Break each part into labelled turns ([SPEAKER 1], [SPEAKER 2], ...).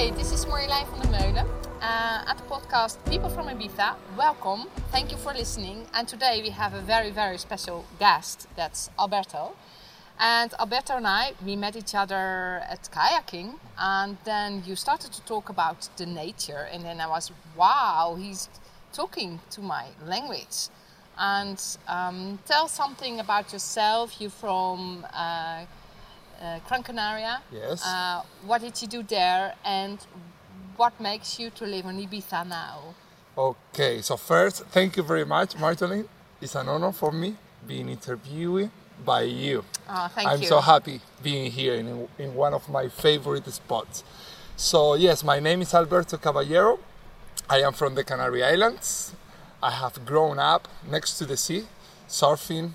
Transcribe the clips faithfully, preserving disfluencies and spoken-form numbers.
[SPEAKER 1] Hi, this is Marjolein van der Meulen uh, at the podcast People from Ibiza. Welcome, thank you for listening. And today we have a very, very special guest, that's Alberto. And Alberto and I, we met each other at kayaking, and then you started to talk about the nature, and then I was, wow, he's talking to my language. And um, tell something about yourself. You're from uh, uh, Gran Canaria.
[SPEAKER 2] Yes.
[SPEAKER 1] Uh, what did you do there, and what makes you to live on Ibiza now?
[SPEAKER 2] Okay, so first, thank you very much, Marjolein. It's an honor for me being interviewed by you.
[SPEAKER 1] Oh, thank
[SPEAKER 2] I'm
[SPEAKER 1] you.
[SPEAKER 2] so happy being here in, in one of my favorite spots. So yes, my name is Alberto Caballero. I am from the Canary Islands. I have grown up next to the sea, surfing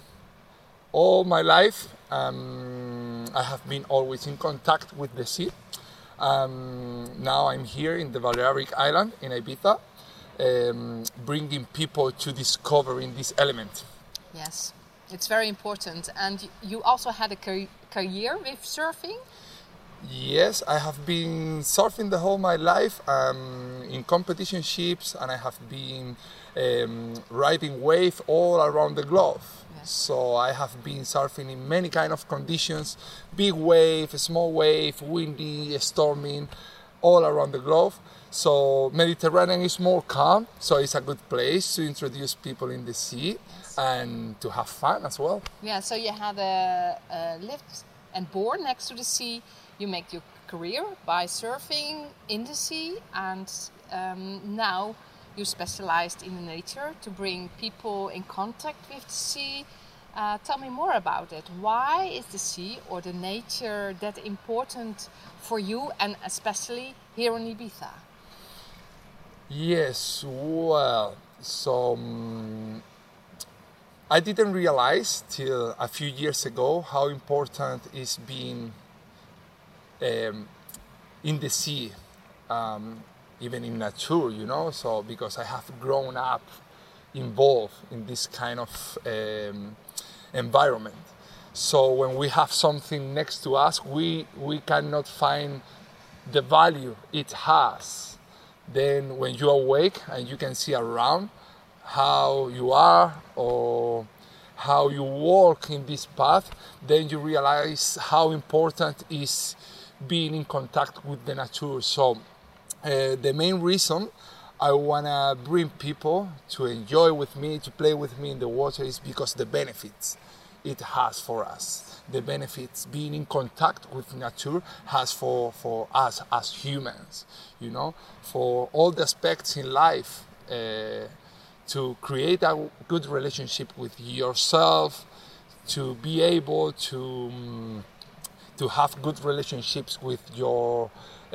[SPEAKER 2] all my life. Um, I have been always in contact with the sea. Um, now I'm here in the Balearic Island in Ibiza, um, bringing people to discovering this element.
[SPEAKER 1] Yes. It's very important. And you also had a car- career with surfing?
[SPEAKER 2] Yes, I have been surfing the whole my life um, in competition ships, and I have been um, riding wave all around the globe. Yes. So I have been surfing in many kind of conditions, big wave, small wave, windy, storming, all around the globe. So Mediterranean is more calm, so it's a good place to introduce people in the sea. Yes. And to have fun as well.
[SPEAKER 1] Yeah, so you had a, a lift and board next to the sea. You make your career by surfing in the sea, and um, now you specialized in the nature to bring people in contact with the sea. Uh, tell me more about it. Why is the sea or the nature that important for you, and especially here on Ibiza?
[SPEAKER 2] Yes, well, so um, I didn't realize till a few years ago how important is being um, in the sea, um, even in nature, you know, so because I have grown up involved in this kind of um, environment. So when we have something next to us, we, we cannot find the value it has. Then when you awake and you can see around how you are or how you walk in this path, then you realize how important is being in contact with the nature. So uh, the main reason I want to bring people to enjoy with me, to play with me in the water, is because the benefits it has for us. The benefits being in contact with nature has for, for us as humans, you know, for all the aspects in life, uh, to create a good relationship with yourself, to be able to um, to have good relationships with your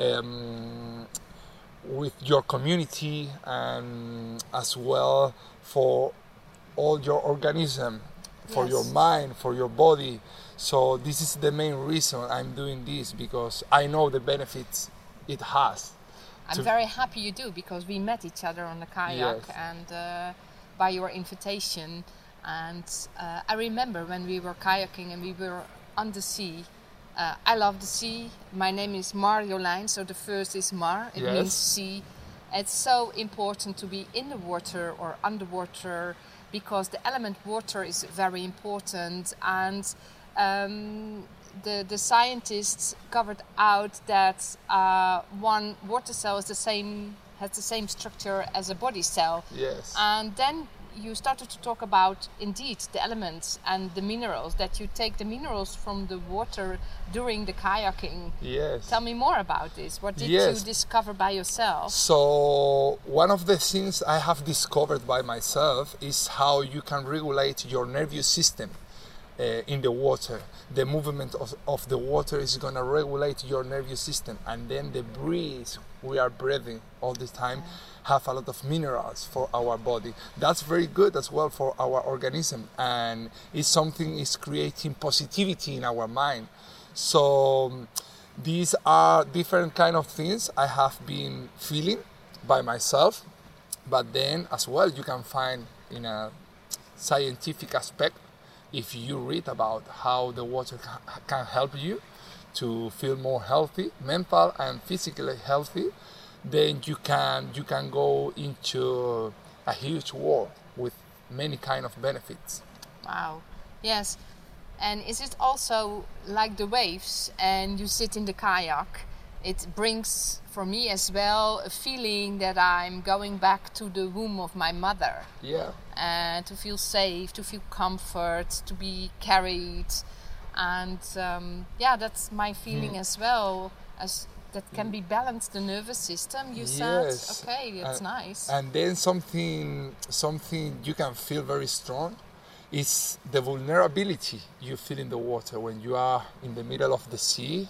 [SPEAKER 2] um, with your community, and as well for all your organism, for yes. your mind, for your body. So this is the main reason I'm doing this, because I know the benefits it has.
[SPEAKER 1] I'm very happy you do, because we met each other on the kayak. Yes. and uh, by your invitation. And uh, I remember when we were kayaking and we were on the sea. Uh, I love the sea. My name is Marjolein, so the first is Mar. It yes. means sea. It's so important to be in the water or underwater, because the element water is very important. And um, the the scientists covered out that uh, one water cell is the same has the same structure as a body cell.
[SPEAKER 2] Yes.
[SPEAKER 1] And then you started to talk about, indeed, the elements and the minerals, that you take the minerals from the water during the kayaking.
[SPEAKER 2] Yes.
[SPEAKER 1] Tell me more about this. What did
[SPEAKER 2] yes.
[SPEAKER 1] you discover by yourself?
[SPEAKER 2] So one of the things I have discovered by myself is how you can regulate your nervous system uh, in the water. The movement of, of the water is going to regulate your nervous system, and then the breeze we are breathing all the time have a lot of minerals for our body. That's very good as well for our organism, and it's something is creating positivity in our mind. So these are different kind of things I have been feeling by myself, but then as well you can find in a scientific aspect if you read about how the water can help you to feel more healthy, mental and physically healthy, then you can you can go into a huge world with many kind of benefits.
[SPEAKER 1] Wow. Yes. And is it also like the waves and you sit in the kayak? It brings for me as well a feeling that I'm going back to the womb of my mother.
[SPEAKER 2] Yeah.
[SPEAKER 1] And to feel safe, to feel comfort, to be carried. And um, yeah, that's my feeling mm. as well. As that can be balanced, the nervous system. You said,
[SPEAKER 2] yes.
[SPEAKER 1] okay, that's
[SPEAKER 2] and,
[SPEAKER 1] nice.
[SPEAKER 2] And then something, something you can feel very strong is the vulnerability you feel in the water when you are in the middle of the sea,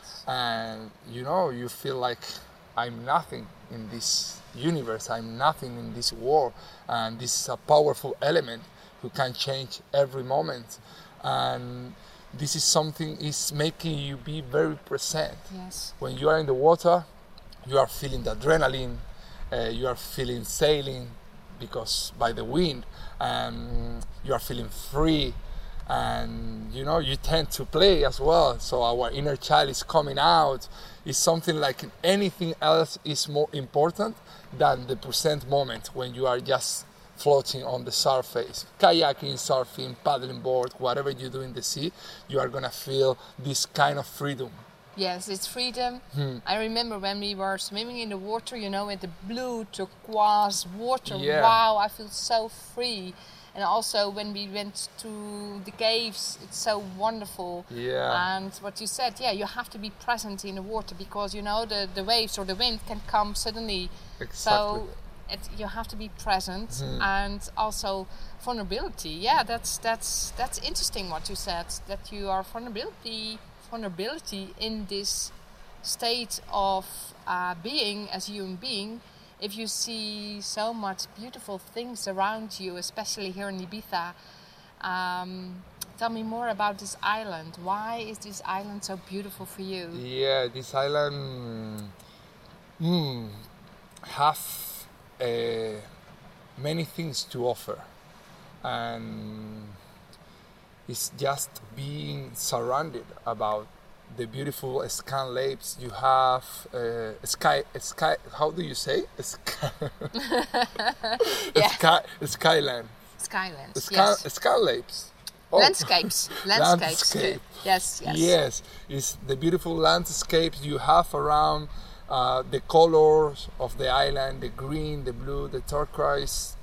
[SPEAKER 2] and you know you feel like I'm nothing in this universe, I'm nothing in this world, and this is a powerful element who can change every moment. And this is something is making you be very present.
[SPEAKER 1] Yes.
[SPEAKER 2] When you are in the water, you are feeling the adrenaline, uh, you are feeling sailing because by the wind, and you are feeling free, and you know you tend to play as well. So our inner child is coming out. It's something like anything else is more important than the present moment when you are just floating on the surface, kayaking, surfing, paddling board, whatever you do in the sea, you are gonna feel this kind of freedom.
[SPEAKER 1] Yes, it's freedom.
[SPEAKER 2] Hmm.
[SPEAKER 1] I remember when we were swimming in the water, you know, in the blue turquoise water.
[SPEAKER 2] Yeah.
[SPEAKER 1] Wow, I feel so free. And also when we went to the caves, it's so wonderful.
[SPEAKER 2] Yeah.
[SPEAKER 1] And what you said, yeah, you have to be present in the water because, you know, the, the waves or the wind can come suddenly.
[SPEAKER 2] Exactly.
[SPEAKER 1] So it, you have to be present.
[SPEAKER 2] Mm-hmm.
[SPEAKER 1] And also vulnerability. Yeah, that's that's that's interesting what you said, that you are vulnerability vulnerability in this state of uh, being as a human being. If you see so much beautiful things around you, especially here in Ibiza, um, tell me more about this island. Why is this island so beautiful for you?
[SPEAKER 2] Yeah, this island mm, have uh, many things to offer, and it's just being surrounded about the beautiful sky lakes. You have uh, sky, sky. How do you say? Sky,
[SPEAKER 1] yeah.
[SPEAKER 2] sky, skyland.
[SPEAKER 1] Skylands.
[SPEAKER 2] Sky,
[SPEAKER 1] yes.
[SPEAKER 2] Sky lakes.
[SPEAKER 1] Oh. Landscapes. Landscapes.
[SPEAKER 2] Landscape.
[SPEAKER 1] Yes. Yes.
[SPEAKER 2] Yes. It's the beautiful landscapes you have around. Uh, the colors of the island: the green, the blue, the turquoise.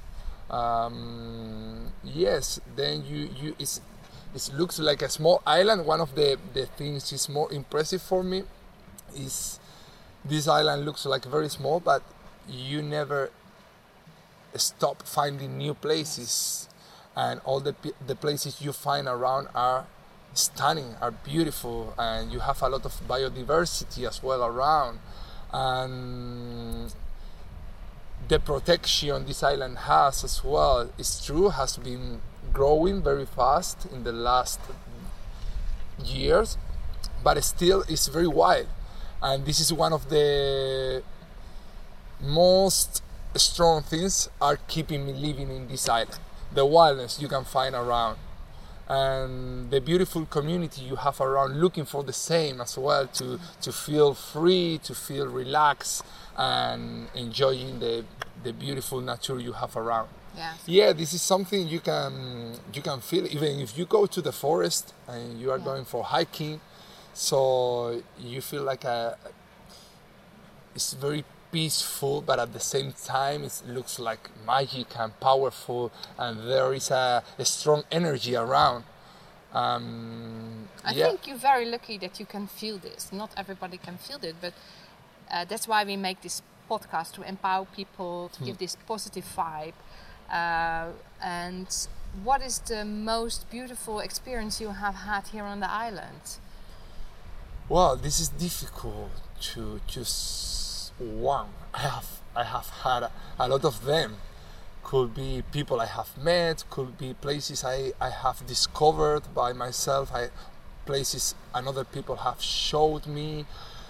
[SPEAKER 2] Um, yes. Then you you it's. It looks like a small island. One of the, the things is more impressive for me is this island looks like very small, but you never stop finding new places, and all the the places you find around are stunning, are beautiful, and you have a lot of biodiversity as well around. And the protection this island has as well, it's true, has been growing very fast in the last years, but still it's very wild, and this is one of the most strong things are keeping me living in this island. The wildness you can find around, and the beautiful community you have around looking for the same as well, to to feel free, to feel relaxed, and enjoying the the beautiful nature you have around.
[SPEAKER 1] Yeah.
[SPEAKER 2] Yeah, this is something you can you can feel even if you go to the forest and you are yeah. going for hiking. So you feel like a it's very peaceful, but at the same time it looks like magic and powerful, and there is a, a strong energy around. Um,
[SPEAKER 1] I
[SPEAKER 2] yeah.
[SPEAKER 1] think you're very lucky that you can feel this. Not everybody can feel it, but uh, that's why we make this podcast, to empower people, to hmm. give this positive vibe. Uh, and what is the most beautiful experience you have had here on the island?
[SPEAKER 2] Well, this is difficult to choose one. I have I have had a, a lot of them. Could be people I have met, could be places I, I have discovered by myself, I, places another people have showed me.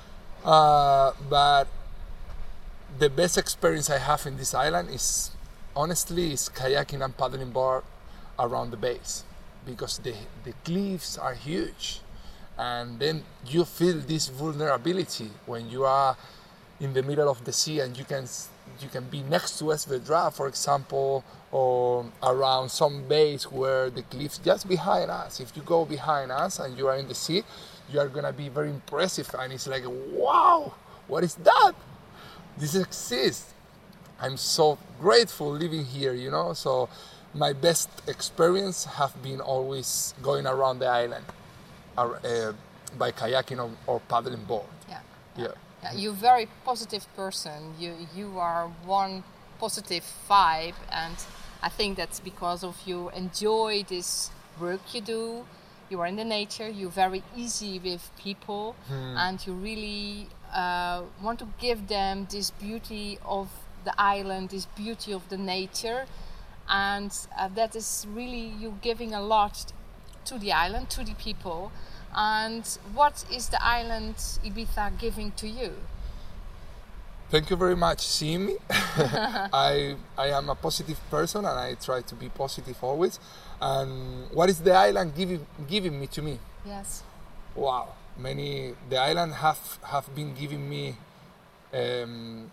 [SPEAKER 2] Uh, but the best experience I have in this island is honestly is kayaking and paddling board around the base, because the, the cliffs are huge, and then you feel this vulnerability when you are in the middle of the sea and you can you can be next to Esvedra, for example, or around some base where the cliffs just behind us. If you go behind us and you are in the sea, you are gonna be very impressive, and it's like, wow, what is that? This exists. I'm so grateful living here, you know. So my best experience have been always going around the island uh, by kayaking or, or paddling board.
[SPEAKER 1] Yeah.
[SPEAKER 2] Yeah.
[SPEAKER 1] yeah. Yeah, you're a very positive person. You you are one positive vibe, and I think that's because of you enjoy this work you do. You are in the nature. You're very easy with people, hmm. and you really uh, want to give them this beauty of the island, this beauty of the nature, and uh, that is really you giving a lot to the island, to the people. And what is the island Ibiza giving to you?
[SPEAKER 2] Thank you very much, seeing me. I I am a positive person and I try to be positive always. And what is the island giving giving me to me?
[SPEAKER 1] Yes.
[SPEAKER 2] Wow, many the island have have been giving me um,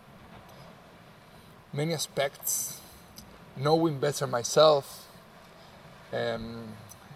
[SPEAKER 2] many aspects, knowing better myself. Um,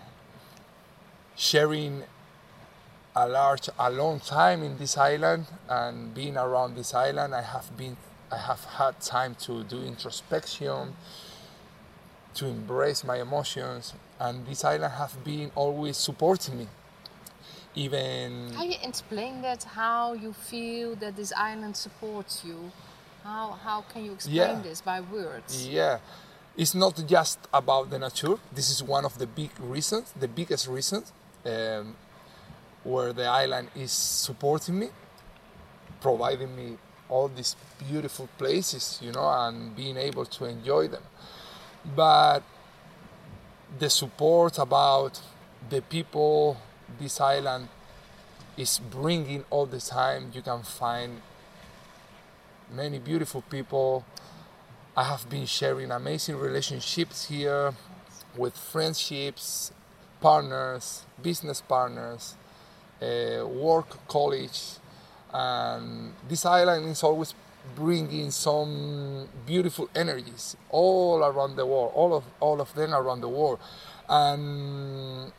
[SPEAKER 2] sharing a large, a long time in this island and being around this island, I have been, I have had time to do introspection, to embrace my emotions, and this island has been always supporting me. Even.
[SPEAKER 1] Can you explain that? How you feel that this island supports you? How how can you explain
[SPEAKER 2] yeah.
[SPEAKER 1] this by words?
[SPEAKER 2] Yeah. It's not just about the nature. This is one of the big reasons, the biggest reasons. Um, where the island is supporting me, providing me all these beautiful places, you know, and being able to enjoy them. But the support about the people this island is bringing all the time, you can find many beautiful people. I have been sharing amazing relationships here with friendships, partners, business partners, uh, work colleagues, and this island is always bringing some beautiful energies all around the world, all of all of them around the world, and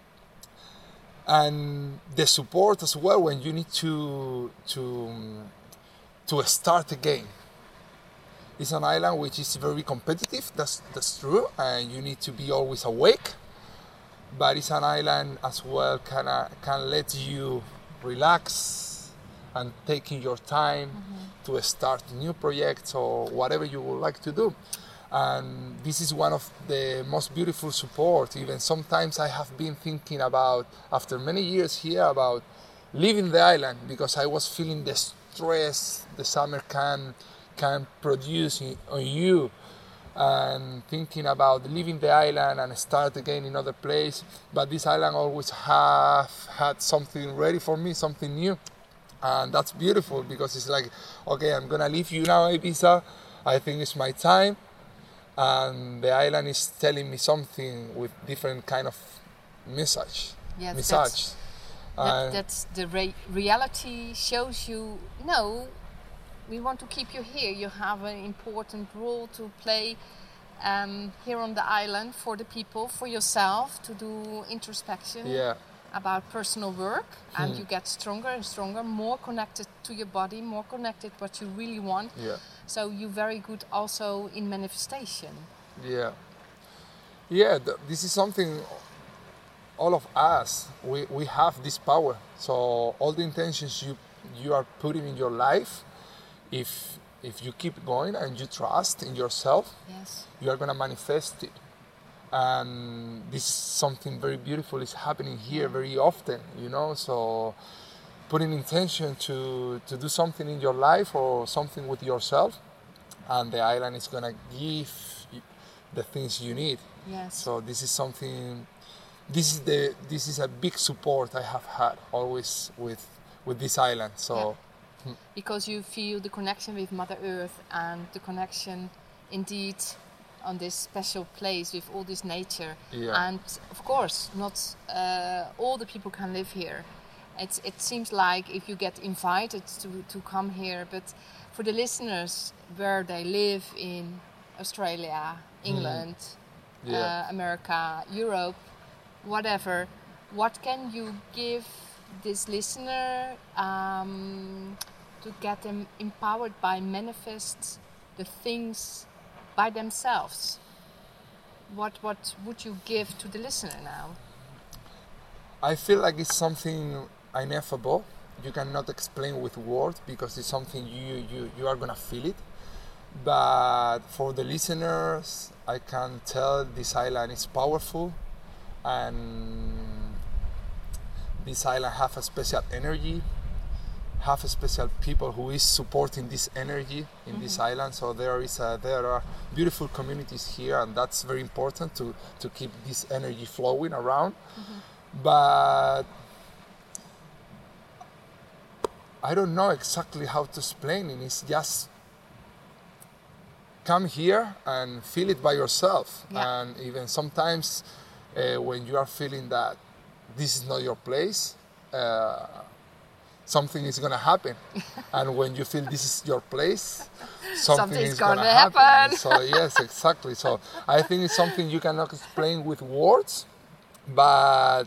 [SPEAKER 2] and the support as well when you need to to to start again. It's an island which is very competitive. That's that's true, and you need to be always awake. But it's an island as well can uh, can let you relax and taking your time mm-hmm. to start new projects or whatever you would like to do. And this is one of the most beautiful support. Even sometimes I have been thinking about, after many years here, about leaving the island because I was feeling the stress the summer can can produce on you. And thinking about leaving the island and start again in another place. But this island always have had something ready for me, something new. And that's beautiful because it's like, okay, I'm gonna leave you now, Ibiza. I think it's my time. And the island is telling me something with different kind of message.
[SPEAKER 1] Yes,
[SPEAKER 2] message.
[SPEAKER 1] That's, that, that's the re- reality shows you, no, we want to keep you here. You have an important role to play um, here on the island for the people, for yourself, to do introspection
[SPEAKER 2] yeah.
[SPEAKER 1] about personal work. And
[SPEAKER 2] hmm.
[SPEAKER 1] you get stronger and stronger, more connected to your body, more connected what you really want.
[SPEAKER 2] Yeah.
[SPEAKER 1] So you're very good also in manifestation.
[SPEAKER 2] Yeah. Yeah, th- this is something all of us, we, we have this power. So all the intentions you you are putting in your life, If if you keep going and you trust in yourself,
[SPEAKER 1] yes.
[SPEAKER 2] you are going to manifest it. And this is something very beautiful is happening here very often, you know. So putting intention to, to do something in your life or something with yourself, and the island is going to give you the things you need.
[SPEAKER 1] Yes.
[SPEAKER 2] So this is something, this is the this is a big support I have had always with with this island. So.
[SPEAKER 1] Yeah. Because you feel the connection with Mother Earth and the connection indeed on this special place with all this nature.
[SPEAKER 2] Yeah.
[SPEAKER 1] And of course, not uh, all the people can live here. It's, it seems like if you get invited to, to come here, but for the listeners where they live in Australia, England, mm. yeah. uh, America, Europe, whatever, what can you give this listener um, to get them empowered by manifest the things by themselves? What what would you give to the listener now?
[SPEAKER 2] I feel like it's something ineffable. You cannot explain with words because it's something you, you, you are gonna feel it. But for the listeners, I can tell this island is powerful, and this island have a special energy, have a special people who is supporting this energy in mm-hmm. this island. So there is a, there are beautiful communities here, and that's very important to, to keep this energy flowing around. Mm-hmm. But I don't know exactly how to explain it. It's just come here and feel it by yourself. Yeah. And even sometimes uh, when you are feeling that this is not your place, uh, something is going to happen. And when you feel this is your place, something
[SPEAKER 1] Something's
[SPEAKER 2] is going to
[SPEAKER 1] happen.
[SPEAKER 2] happen. So yes, exactly. So I think it's something you cannot explain with words, but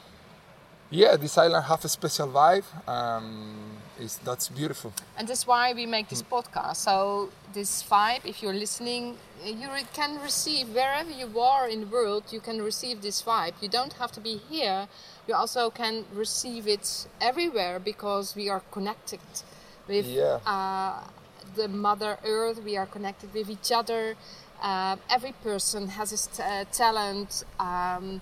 [SPEAKER 2] yeah, this island have a special vibe. Um, it's, that's beautiful.
[SPEAKER 1] And that's why we make this podcast. So this vibe, if you're listening, you can receive wherever you are in the world, you can receive this vibe. You don't have to be here. You also can receive it everywhere because we are connected with
[SPEAKER 2] yeah.
[SPEAKER 1] uh, the Mother Earth. We are connected with each other. Uh, every person has his t- uh, talent. Um,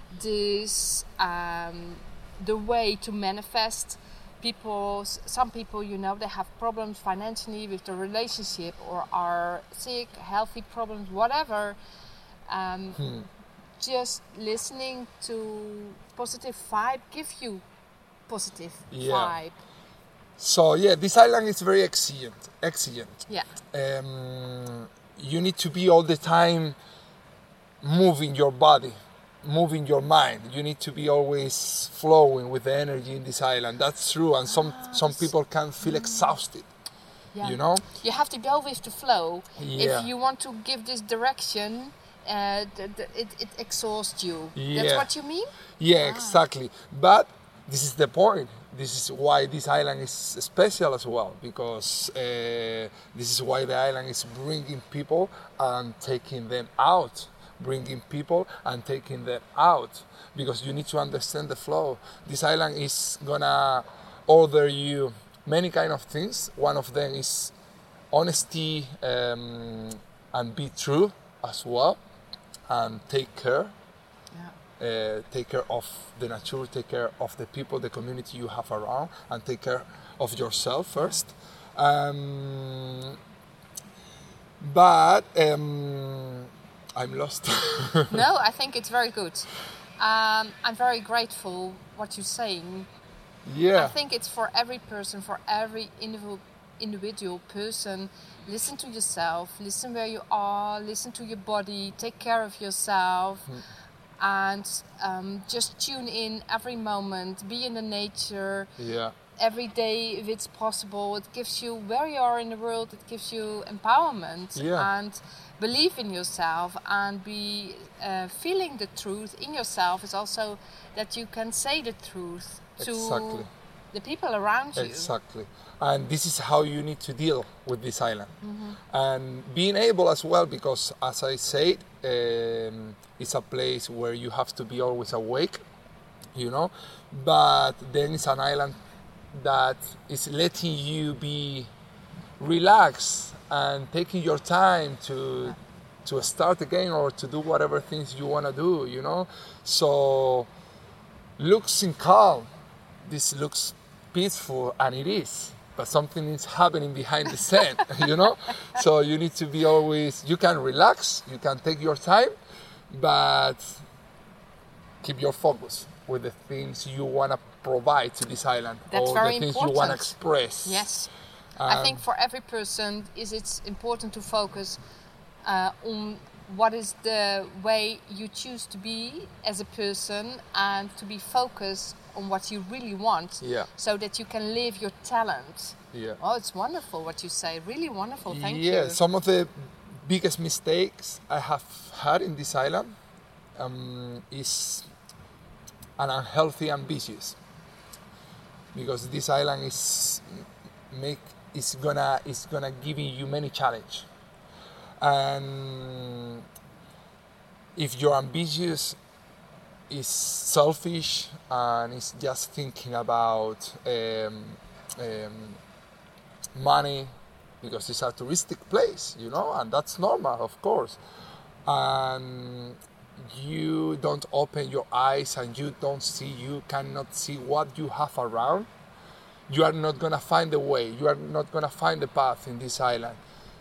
[SPEAKER 1] this um, the way to manifest. People, some people, you know, they have problems financially with the relationship or are sick, healthy problems, whatever. Um,
[SPEAKER 2] hmm.
[SPEAKER 1] Just listening to positive vibe give you positive
[SPEAKER 2] yeah.
[SPEAKER 1] vibe.
[SPEAKER 2] So yeah, this island is very exigent. Exigent.
[SPEAKER 1] Yeah.
[SPEAKER 2] Um, you need to be all the time moving your body, moving your mind. You need to be always flowing with the energy in this island. That's true. And some
[SPEAKER 1] ah,
[SPEAKER 2] some people can feel exhausted. Yeah. You know.
[SPEAKER 1] You have to go with the flow.
[SPEAKER 2] Yeah.
[SPEAKER 1] If you want to give this direction, uh, the, the, it it exhausts you.
[SPEAKER 2] Yeah.
[SPEAKER 1] That's what you mean?
[SPEAKER 2] Yeah,
[SPEAKER 1] ah.
[SPEAKER 2] exactly. But this is the point. This is why this island is special as well, because uh, this is why the island is bringing people and taking them out. Bringing people and taking them out, because you need to understand the flow. This island is gonna order you many kind of things. One of them is honesty um, and be true as well, and take care. Yeah. Uh, take care of the nature, take care of the people, the community you have around, and take care of yourself first. Um, but um, I'm lost.
[SPEAKER 1] No, I think it's very good. Um, I'm very grateful what you're saying.
[SPEAKER 2] Yeah.
[SPEAKER 1] I think it's for every person, for every individual individual person. Listen to yourself. Listen where you are. Listen to your body. Take care of yourself. Mm. And um, just tune in every moment. Be in the nature.
[SPEAKER 2] Yeah.
[SPEAKER 1] Every day, if it's possible. It gives you, where you are in the world, it gives you empowerment.
[SPEAKER 2] Yeah.
[SPEAKER 1] And believe in yourself and be uh, feeling the truth in yourself is also that you can say the truth to
[SPEAKER 2] exactly.
[SPEAKER 1] the people around you.
[SPEAKER 2] Exactly. And this is how you need to deal with this island.
[SPEAKER 1] Mm-hmm.
[SPEAKER 2] And being able as well, because as I said, um, it's a place where you have to be always awake, you know, but then it's an island that is letting you be relaxed and taking your time to to start again or to do whatever things you want to do, you know. So looks in calm, this looks peaceful, and it is, but something is happening behind the scene. You know. So you need to be always, you can relax, you can take your time, but keep your focus with the things you want to provide to this island.
[SPEAKER 1] That's
[SPEAKER 2] or
[SPEAKER 1] very
[SPEAKER 2] the things
[SPEAKER 1] important.
[SPEAKER 2] You want to express.
[SPEAKER 1] Yes.
[SPEAKER 2] Um,
[SPEAKER 1] I think for every person is it's important to focus uh, on what is the way you choose to be as a person and to be focused on what you really want,
[SPEAKER 2] yeah.
[SPEAKER 1] so that you can live your talent.
[SPEAKER 2] Yeah.
[SPEAKER 1] Oh, it's wonderful what you say. Really wonderful. Thank
[SPEAKER 2] yeah,
[SPEAKER 1] you.
[SPEAKER 2] Yeah, some of the biggest mistakes I have had in this island um, is an unhealthy ambitious, because this island is make is gonna is gonna giving you many challenge, and if you're ambitious is selfish and is just thinking about um, um, money, because it's a touristic place, you know, and that's normal, of course, and you don't open your eyes and you don't see, you cannot see what you have around, you are not gonna find the way, you are not gonna find the path in this island.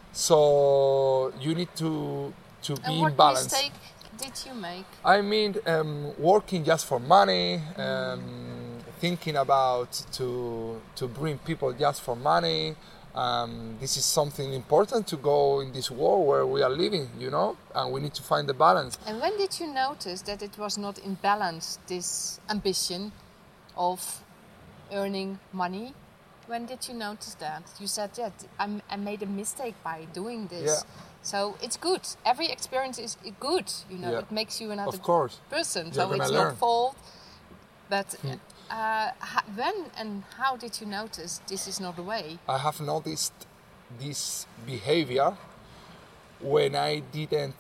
[SPEAKER 2] So you need to to be
[SPEAKER 1] and what
[SPEAKER 2] in balance.
[SPEAKER 1] Mistake did you make?
[SPEAKER 2] I mean, um, working just for money, um, thinking about to to bring people just for money. Um, this is something important to go in this world where we are living, you know, and we need to find the balance.
[SPEAKER 1] And when did you notice that it was not in balance, this ambition of earning money? When did you notice that? You said, yeah, I, I made a mistake by doing this.
[SPEAKER 2] Yeah.
[SPEAKER 1] So it's good. Every experience is good, you know.
[SPEAKER 2] Yeah.
[SPEAKER 1] It makes you another
[SPEAKER 2] of course.
[SPEAKER 1] person.
[SPEAKER 2] You're
[SPEAKER 1] so it's
[SPEAKER 2] learn.
[SPEAKER 1] your fault. But
[SPEAKER 2] Hmm.
[SPEAKER 1] uh, ha- when and how did you notice this is not the way?
[SPEAKER 2] I have noticed this behavior when I didn't,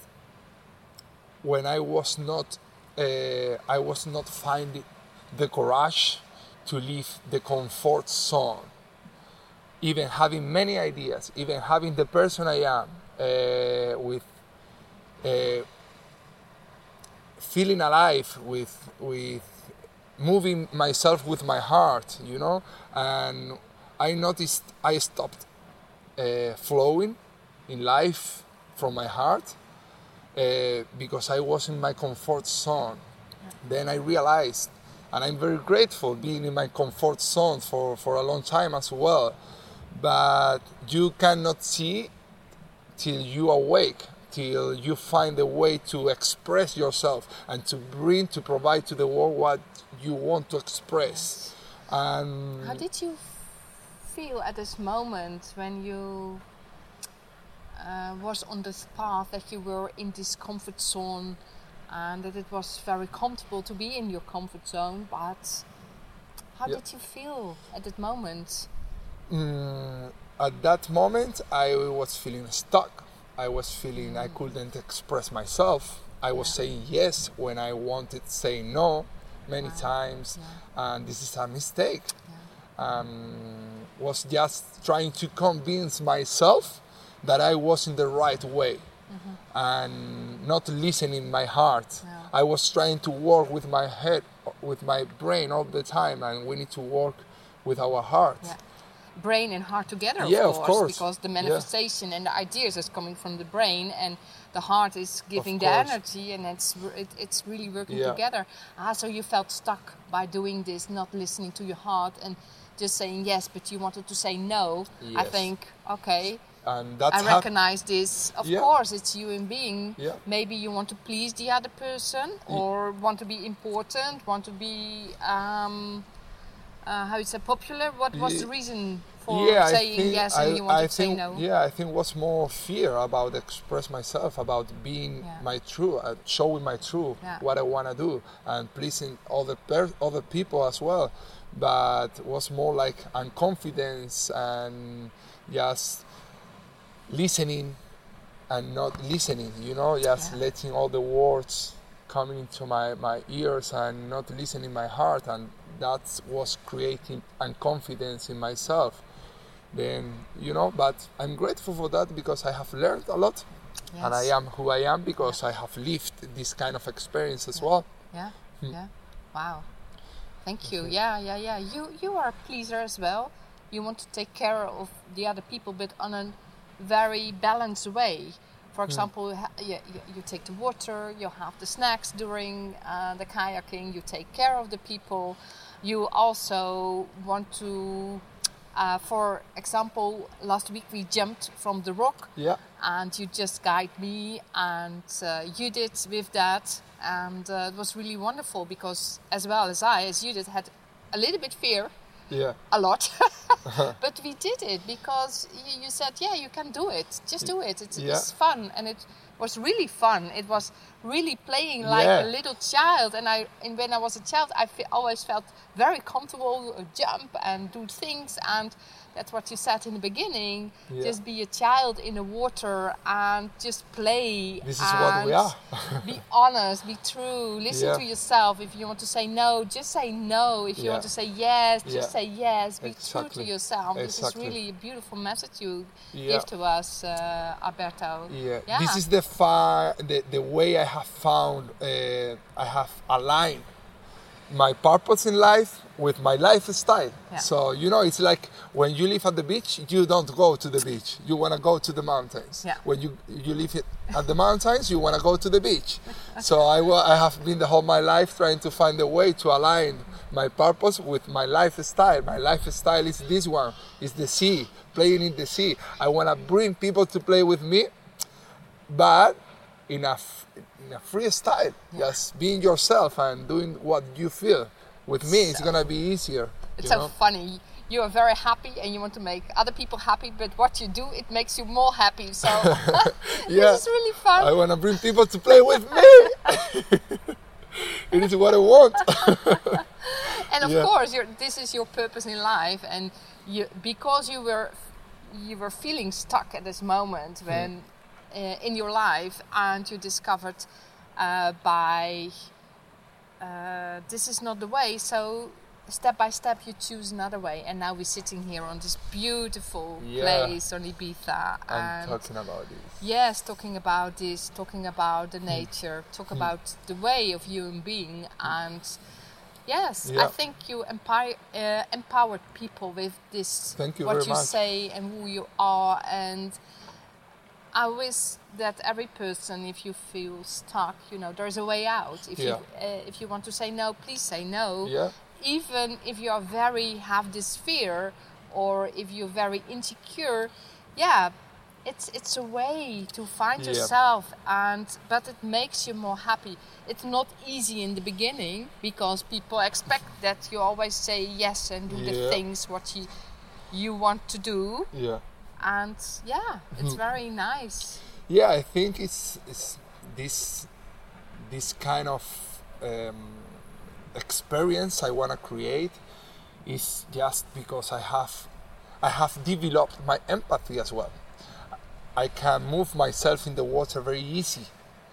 [SPEAKER 2] when I was not, uh, I was not finding the courage to leave the comfort zone. Even having many ideas, even having the person I am, uh, with uh, feeling alive, with with moving myself with my heart, you know, and I noticed I stopped uh, flowing in life from my heart uh, because I was in my comfort zone. Yeah. Then I realized, and I'm very grateful being in my comfort zone for, for a long time as well, but you cannot see till you awake, till you find a way to express yourself and to bring, to provide to the world what you want to express. And
[SPEAKER 1] how did you feel at this moment when you uh, was on this path, that you were in this comfort zone and that it was very comfortable to be in your comfort zone, but how yeah. did you feel at that moment?
[SPEAKER 2] Mm, at that moment I was feeling stuck. I was feeling mm. I couldn't express myself. I yeah. was saying yes when I wanted to say no many wow. times, yeah. and this is a mistake. Yeah. Um, was just trying to convince myself that I was in the right way, mm-hmm. and not listening my heart. Yeah. I was trying to work with my head, with my brain all the time, and we need to work with our heart.
[SPEAKER 1] Yeah. Brain and heart together, of,
[SPEAKER 2] yeah,
[SPEAKER 1] course,
[SPEAKER 2] of course,
[SPEAKER 1] because the manifestation yeah. and the ideas is coming from the brain, and the heart is giving
[SPEAKER 2] of
[SPEAKER 1] the
[SPEAKER 2] course.
[SPEAKER 1] energy, and it's it, it's really working
[SPEAKER 2] yeah.
[SPEAKER 1] together. Ah, so you felt stuck by doing this, not listening to your heart and just saying yes, but you wanted to say no.
[SPEAKER 2] Yes.
[SPEAKER 1] I think, okay,
[SPEAKER 2] and that's
[SPEAKER 1] I recognize this. Of
[SPEAKER 2] yeah.
[SPEAKER 1] course, it's human being.
[SPEAKER 2] Yeah.
[SPEAKER 1] Maybe you want to please the other person, or want to be important, want to be um, uh, how you say popular. What was
[SPEAKER 2] yeah.
[SPEAKER 1] the reason for
[SPEAKER 2] yeah,
[SPEAKER 1] saying
[SPEAKER 2] I think,
[SPEAKER 1] yes and
[SPEAKER 2] I,
[SPEAKER 1] you wanted
[SPEAKER 2] I
[SPEAKER 1] to say
[SPEAKER 2] think,
[SPEAKER 1] no?
[SPEAKER 2] Yeah, I think it was more fear about express myself, about being
[SPEAKER 1] yeah.
[SPEAKER 2] my true, uh, showing my true,
[SPEAKER 1] yeah.
[SPEAKER 2] what I want to do, and pleasing other per- other people as well. But it was more like unconfidence and just listening and not listening, you know, just yeah. letting all the words coming into my, my ears and not listening my heart, and that was creating unconfidence in myself. Then, you know, but I'm grateful for that because I have learned a lot, yes. and I am who I am because yeah. I have lived this kind of experience as
[SPEAKER 1] yeah.
[SPEAKER 2] well.
[SPEAKER 1] Yeah, hmm. yeah, wow. Thank you. Yeah, yeah, yeah. You you are a pleaser as well. You want to take care of the other people, but on a very balanced way. For example, mm. you, you take the water, you have the snacks during uh, the kayaking, you take care of the people. You also want to, uh, for example, last week we jumped from the rock.
[SPEAKER 2] Yeah.
[SPEAKER 1] and you just guide me, and uh, you did with that, and uh, it was really wonderful because as well as I, as you did, had a little bit fear,
[SPEAKER 2] yeah,
[SPEAKER 1] a lot, but we did it because you, you said, yeah, you can do it, just do it. It's,
[SPEAKER 2] yeah.
[SPEAKER 1] it's fun, and it was really fun. It was really playing like
[SPEAKER 2] yeah.
[SPEAKER 1] a little child, and I and when I was a child, I fe- always felt very comfortable, uh, jump and do things, and that's what you said in the beginning.
[SPEAKER 2] Yeah.
[SPEAKER 1] Just be a child in the water and just play.
[SPEAKER 2] This is what we are.
[SPEAKER 1] Be honest, be true, listen
[SPEAKER 2] yeah.
[SPEAKER 1] to yourself. If you want to say no, just say no. If you
[SPEAKER 2] yeah.
[SPEAKER 1] want to say yes, just
[SPEAKER 2] yeah.
[SPEAKER 1] say yes. Be
[SPEAKER 2] exactly.
[SPEAKER 1] true to yourself.
[SPEAKER 2] Exactly.
[SPEAKER 1] This is really a beautiful message you
[SPEAKER 2] yeah.
[SPEAKER 1] give to us, uh, Alberto.
[SPEAKER 2] Yeah.
[SPEAKER 1] yeah,
[SPEAKER 2] this is the fa- the, the way I have found, uh, I have aligned my purpose in life with my lifestyle.
[SPEAKER 1] Yeah.
[SPEAKER 2] So, you know, it's like when you live at the beach, you don't go to the beach. You want to go to the mountains.
[SPEAKER 1] Yeah.
[SPEAKER 2] When you you live at the mountains, you want to go to the beach. So I, I have been the whole my life trying to find a way to align my purpose with my lifestyle. My lifestyle is this one, is the sea, playing in the sea. I want to bring people to play with me, but in a, in a free style, yeah. just being yourself and doing what you feel. With me, it's so, gonna be easier.
[SPEAKER 1] It's
[SPEAKER 2] you
[SPEAKER 1] so
[SPEAKER 2] know?
[SPEAKER 1] funny. You are very happy and you want to make other people happy, but what you do, it makes you more happy. So
[SPEAKER 2] yeah.
[SPEAKER 1] this is really fun.
[SPEAKER 2] I want to bring people to play with me. It is what I want.
[SPEAKER 1] And of
[SPEAKER 2] yeah.
[SPEAKER 1] course, you're, this is your purpose in life, and you because you were you were feeling stuck at this moment when. Mm. Uh, in your life, and you discovered uh, by uh, this is not the way, so step by step you choose another way, and now we're sitting here on this beautiful
[SPEAKER 2] yeah.
[SPEAKER 1] place on Ibiza
[SPEAKER 2] and talking about this.
[SPEAKER 1] Yes, talking about this, talking about the nature, talk mm. about the way of human being, and yes,
[SPEAKER 2] yeah.
[SPEAKER 1] I think you empower, uh, empowered people with this.
[SPEAKER 2] Thank you
[SPEAKER 1] what
[SPEAKER 2] very
[SPEAKER 1] you
[SPEAKER 2] much.
[SPEAKER 1] say and who you are, and I wish that every person, if you feel stuck, you know, there's a way out. If
[SPEAKER 2] yeah.
[SPEAKER 1] you uh, if you want to say no, please say no.
[SPEAKER 2] Yeah.
[SPEAKER 1] Even if you are very have this fear, or if you're very insecure, yeah, it's it's a way to find
[SPEAKER 2] yeah.
[SPEAKER 1] yourself, and but it makes you more happy. It's not easy in the beginning because people expect that you always say yes and do
[SPEAKER 2] yeah.
[SPEAKER 1] the things what you you want to do.
[SPEAKER 2] Yeah.
[SPEAKER 1] And yeah, it's very nice.
[SPEAKER 2] Yeah, I think it's, it's this this kind of um, experience I want to create is just because I have I have developed my empathy as well. I can move myself in the water very easy,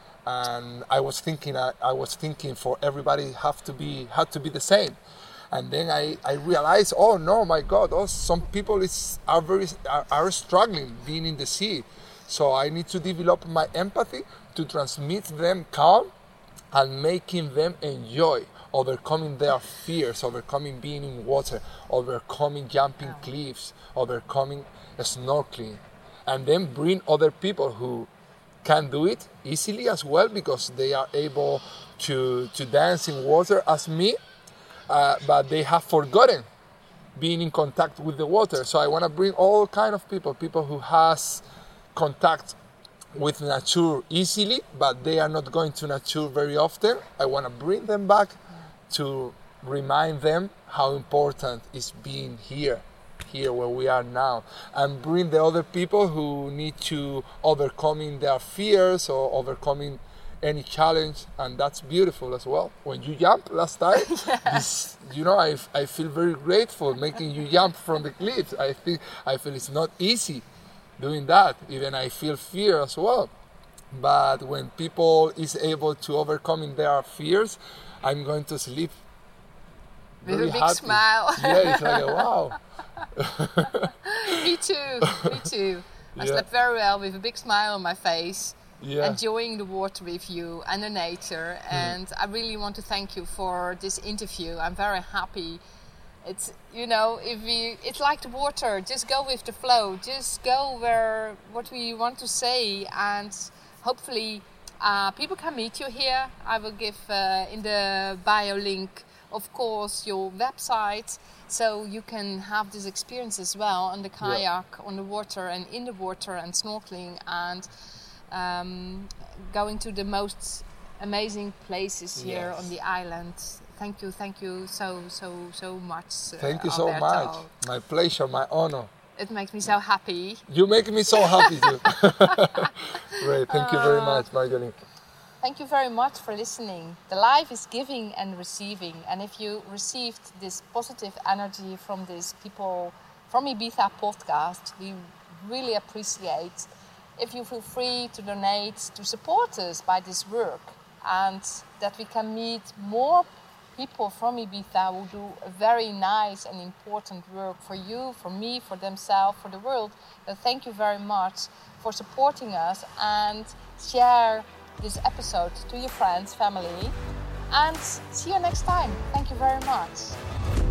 [SPEAKER 2] and I was thinking I, I was thinking for everybody have to be had to be the same. And then I, I realized, oh no, my God, oh, some people is are very are, are struggling being in the sea. So I need to develop my empathy to transmit them calm and making them enjoy overcoming their fears, overcoming being in water, overcoming jumping cliffs, overcoming snorkeling, and then bring other people who can do it easily as well because they are able to to dance in water as me. Uh, but they have forgotten being in contact with the water. So I want to bring all kind of people, people who has contact with nature easily, but they are not going to nature very often. I want to bring them back to remind them how important is being here, here where we are now, and bring the other people who need to overcoming their fears or overcoming any challenge, and that's beautiful as well. When you jump last time,
[SPEAKER 1] yeah.
[SPEAKER 2] this, you know, I, I feel very grateful making you jump from the cliffs. I think I feel it's not easy doing that. Even I feel fear as well. But when people is able to overcome their fears, I'm going to sleep
[SPEAKER 1] with
[SPEAKER 2] very
[SPEAKER 1] a big
[SPEAKER 2] happy.
[SPEAKER 1] Smile.
[SPEAKER 2] Yeah, it's like a wow.
[SPEAKER 1] Me too. Me too. I
[SPEAKER 2] yeah.
[SPEAKER 1] slept very well with a big smile on my face.
[SPEAKER 2] Yeah.
[SPEAKER 1] Enjoying the water with you and the nature, mm. and I really want to thank you for this interview. I'm very happy. It's, you know, if we, it's like the water. Just go with the flow. Just go where what we want to say, and hopefully Uh, people can meet you here. I will give uh, in the bio link, of course, your website, so you can have this experience as well on the kayak, yeah. on the water and in the water and snorkeling and um, going to the most amazing places here yes. on the island. Thank you, thank you so, so, so much. Uh,
[SPEAKER 2] thank you so
[SPEAKER 1] Alberto.
[SPEAKER 2] much. My pleasure, my honor.
[SPEAKER 1] It makes me so happy.
[SPEAKER 2] You make me so happy too. Great, thank you very much, Marjolein.
[SPEAKER 1] Thank you very much for listening. The life is giving and receiving. And if you received this positive energy from these people from Ibiza podcast, we really appreciate if you feel free to donate, to support us by this work, and that we can meet more people from Ibiza who do a very nice and important work for you, for me, for themselves, for the world. So thank you very much for supporting us, and share this episode to your friends, family, and see you next time. Thank you very much.